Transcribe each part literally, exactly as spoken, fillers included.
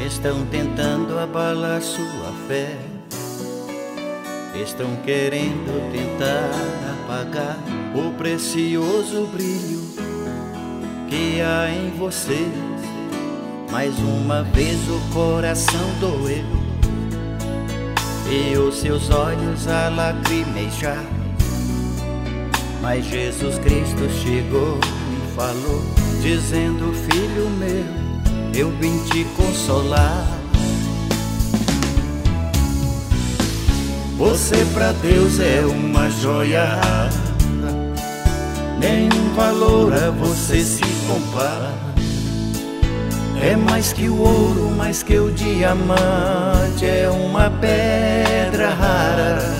estão tentando abalar sua fé, estão querendo tentar apagar o precioso brilho que há em você. Mais uma vez o coração doeu e os seus olhos a lacrimejar. Mas Jesus Cristo chegou e falou, dizendo: filho meu, eu vim te consolar. Você pra Deus é uma joia rara, nenhum valor a você se compara. É mais que o ouro, mais que o diamante, é uma pedra rara.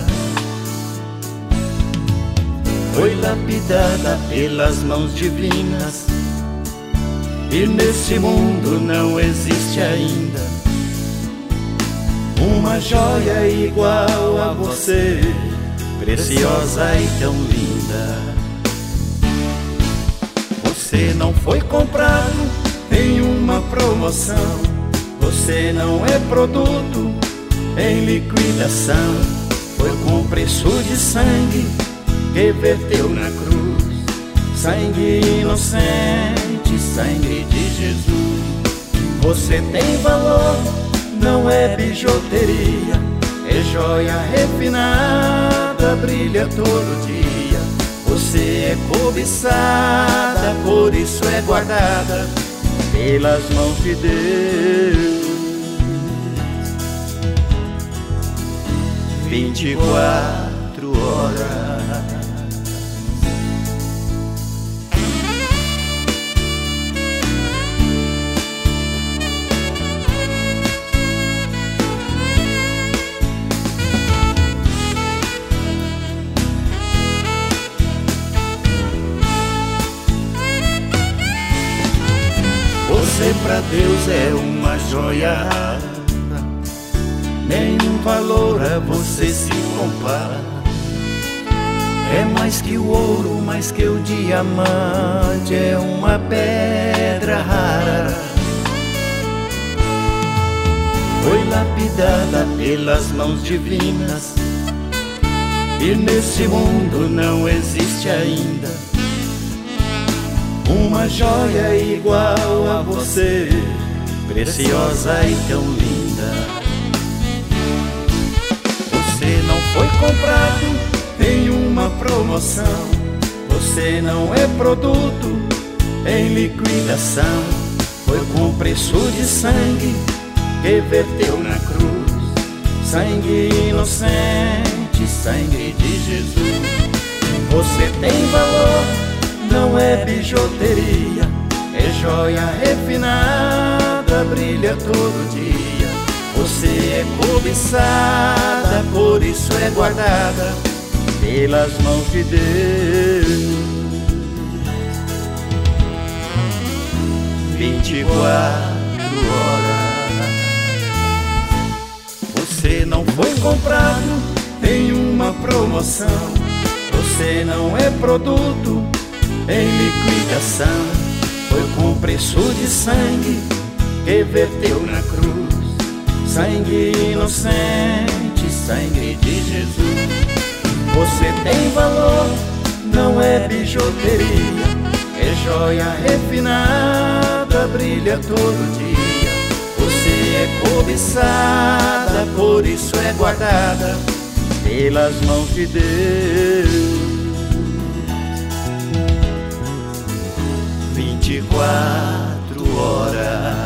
Foi lapidada pelas mãos divinas, e nesse mundo não existe ainda uma joia igual a você, preciosa e tão linda. Você não foi comprado em uma promoção, você não é produto em liquidação. Foi com preço de sangue que verteu na cruz, sangue inocente, sangue de Jesus. Você tem valor, não é bijuteria, é joia refinada, brilha todo dia. Você é cobiçada, por isso é guardada pelas mãos de Deus. Vinte e quatro horas. Você pra Deus é uma joia rara, nenhum valor a você se compara. É mais que o ouro, mais que o diamante, é uma pedra rara. Foi lapidada pelas mãos divinas, e nesse mundo não existe ainda uma joia igual a você, preciosa e tão linda. Você não foi comprado em uma promoção, você não é produto em liquidação. Foi com preço de sangue que verteu na cruz, sangue inocente, sangue de Jesus. Você tem valor, não é bijuteria, é joia refinada, brilha todo dia. Você é cobiçada, por isso é guardada pelas mãos de Deus. Vinte e quatro horas. Você não foi comprado em uma promoção, você não é produto em liquidação. Foi com preço de sangue que verteu na cruz, sangue inocente, sangue de Jesus. Você tem valor, não é bijuteria, é joia refinada, brilha todo dia. Você é cobiçada, por isso é guardada pelas mãos de Deus. Vinte e quatro horas.